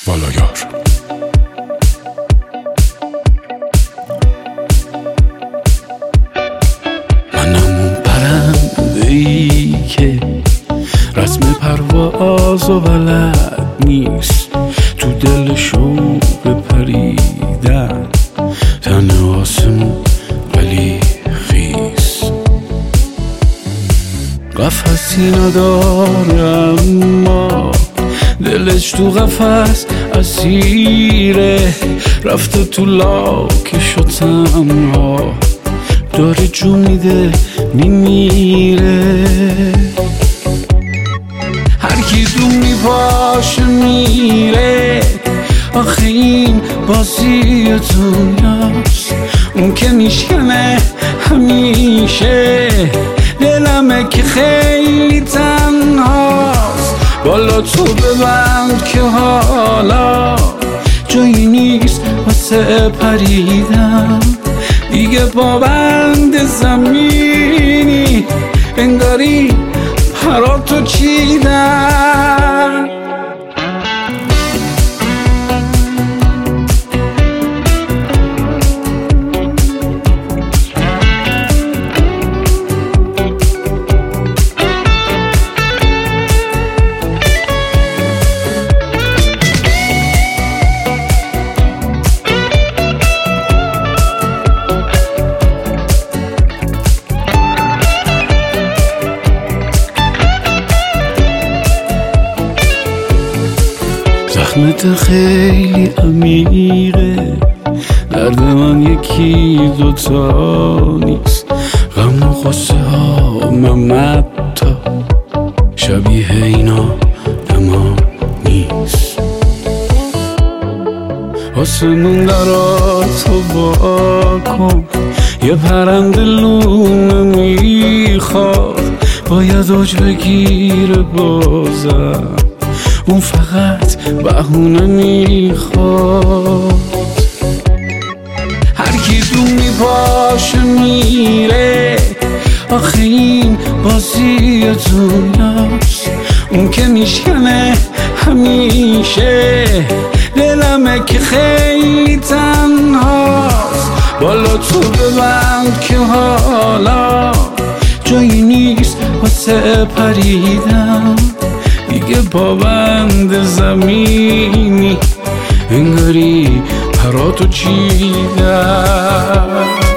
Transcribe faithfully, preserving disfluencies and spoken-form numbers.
بالایار. منم اون پرنده‌ای که رسم پرواز و بلد نیست، تو دل شوق پریدن تن آسمون ولی خیس. قفصی نداره اما دلش تو قفس اسیره، رفته تو لاکش و تنها داره جو میده میمیره. هر کی دون میپاشه میره، آخه این بازی دنیاست، اون که میشکنه همیشه دلمه که خیلی تنهاست. بالا تو ببند که حالا جایی نیست واسه پریدن، دیگه پابند زمینی انگاری پراتو چیدن. زخمت خیلی عمیقه، درد من یکی دوتا نیست، غم و غصه ها ممتا شبیه اینا دما نیست. آسمون دراتو با کن، یه پرنده لونه میخواد باید اوج بگیره بازم، اون فقط بهونه میخواد. هر کی دون میپاشه میره، آخه این بازی دنیاست، اون که میشکنه همیشه دلمه که خیلی تنهاست. بالا تو ببند که حالا جایی نیست واسه پریدن، دیگه پابند زمینی انگاری پراتو چیدن.